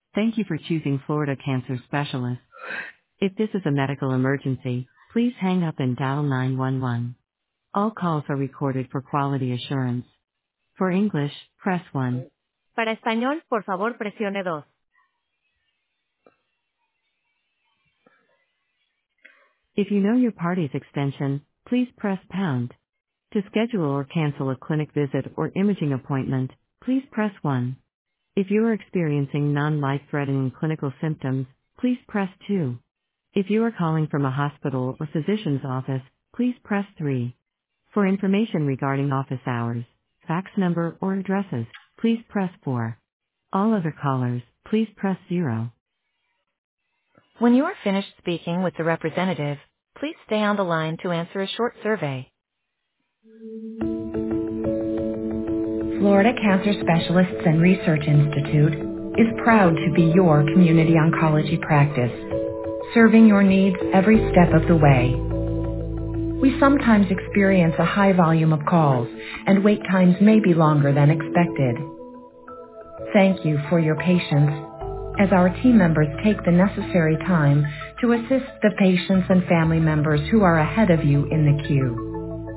Thank you for choosing Florida Cancer Specialist. If this is a medical emergency, please hang up and dial 911. All calls are recorded for quality assurance. For English, press 1. Para español, por favor, presione dos. If you know your party's extension, please press pound. To schedule or cancel a clinic visit or imaging appointment, please press 1. If you are experiencing non-life-threatening clinical symptoms, please press 2. If you are calling from a hospital or physician's office, please press 3. For information regarding office hours, fax number, or addresses, please press 4. All other callers, please press 0. When you are finished speaking with the representative, please stay on the line to answer a short survey. Florida Cancer Specialists and Research Institute is proud to be your community oncology practice, serving your needs every step of the way. We sometimes experience a high volume of calls, and wait times may be longer than expected. Thank you for your patience, as our team members take the necessary time to assist the patients and family members who are ahead of you in the queue.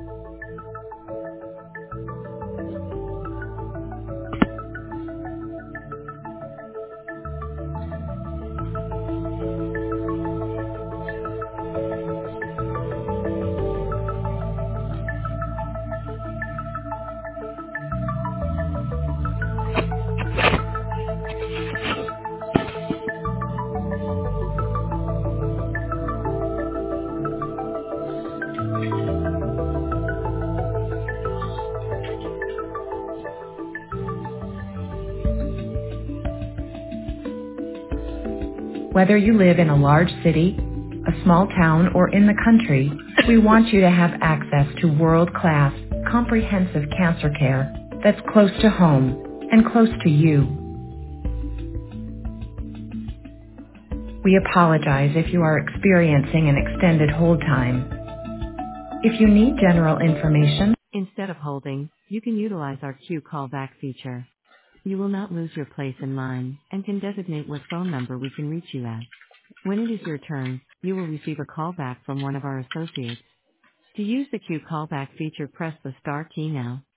Whether you live in a large city, a small town, or in the country, we want you to have access to world-class, comprehensive cancer care that's close to home and close to you. We apologize if you are experiencing an extended hold time. If you need general information, instead of holding, you can utilize our queue callback feature. You will not lose your place in line and can designate what phone number we can reach you at. When it is your turn, you will receive a call back from one of our associates. To use the queue callback feature, press the star key now.